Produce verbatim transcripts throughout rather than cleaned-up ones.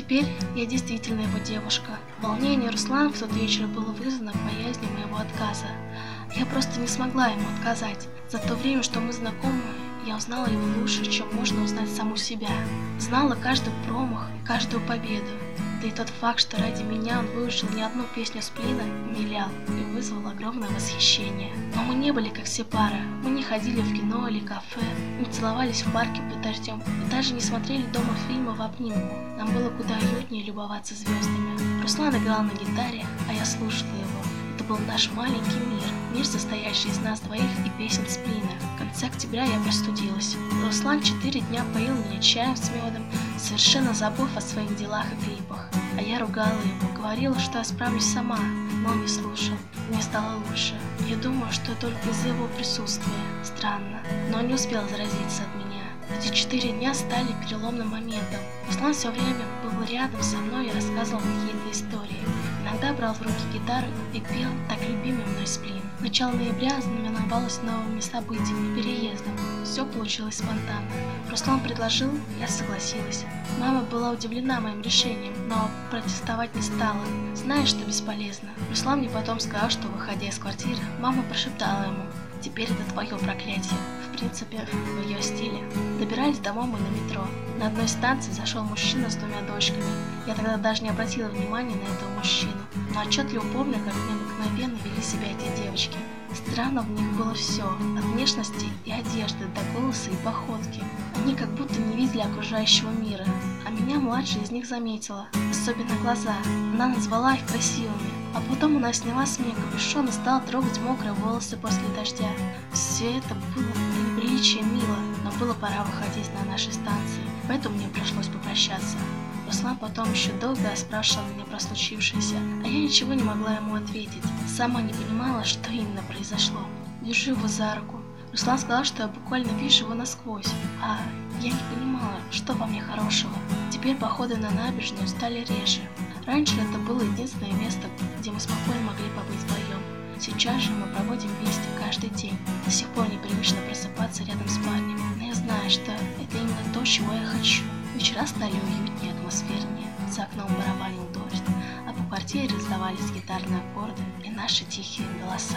Теперь я действительно его девушка. Волнение Руслана в тот вечер было вызвано боязнью моего отказа. Я просто не смогла ему отказать. За то время, что мы знакомы, я узнала его лучше, чем можно узнать саму себя. Знала каждый промах, каждую победу. Да и тот факт, что ради меня он выучил не одну песню Сплина, умилял и вызвал огромное восхищение. Но мы не были как все пары. Мы не ходили в кино или кафе, не целовались в парке под дождем и даже не смотрели дома фильмы в обнимку. Нам было куда уютнее любоваться звездами. Руслан играл на гитаре, а я слушала его. Это был наш маленький мир, мир, состоящий из нас двоих и песен Сплина. В конце октября я простудилась. Руслан четыре дня поил меня чаем с медом, совершенно забыв о своих делах и клипах. А я ругала его, говорила, что я справлюсь сама, но он не слушал. Мне стало лучше. Я думаю, что только из-за его присутствия. Странно, но он не успел заразиться от меня. Эти четыре дня стали переломным моментом. Руслан все время был рядом со мной и рассказывал какие-то истории. Иногда брал в руки гитару и пел так любимый мной Сплин. Начало ноября знаменовалось новыми событиями, переездом. Все получилось спонтанно. Руслан предложил, я согласилась. Мама была удивлена моим решением, но протестовать не стала, зная, что бесполезно. Руслан мне потом сказал, что, выходя из квартиры, мама прошептала ему: «Теперь это твое проклятие». В принципе, в ее стиле. Добирались домой мы на метро. На одной станции зашел мужчина с двумя дочками. Я тогда даже не обратила внимания на этого мужчину, но отчетливо помню, как необыкновенно вели себя эти девочки. Странно в них было все, от внешности и одежды до голоса и походки. Они как будто не видели окружающего мира, а меня младшая из них заметила, особенно глаза. Она назвала их красивыми, а потом она сняла с меня капюшон и стала трогать мокрые волосы после дождя. Все это было до неприличия мило, но было пора выходить на нашей станции, поэтому мне пришлось попрощаться. Руслан потом еще долго спрашивал меня про случившееся, а я ничего не могла ему ответить. Сама не понимала, что именно произошло. Держу его за руку. Руслан сказал, что я буквально вижу его насквозь, а я не понимала, что во мне хорошего. Теперь походы на набережную стали реже. Раньше это было единственное место, где мы спокойно могли побыть вдвоем. Сейчас же мы проводим вместе каждый день. До сих пор непривычно просыпаться рядом с парнем, но я знаю, что это именно то, чего я хочу. Вечера стали уютнее, атмосфернее, за окном барабанил дождь, а по квартире раздавались гитарные аккорды и наши тихие голоса.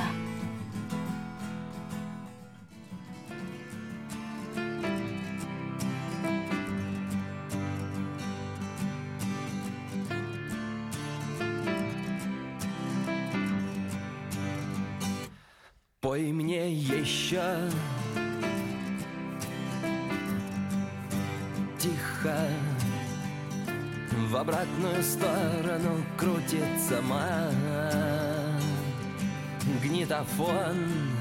Пой мне еще тихо, в обратную сторону крутится магнитофон.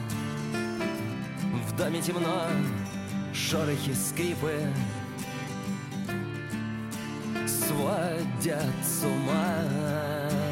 В доме темно, шорохи, скрипы сводят с ума.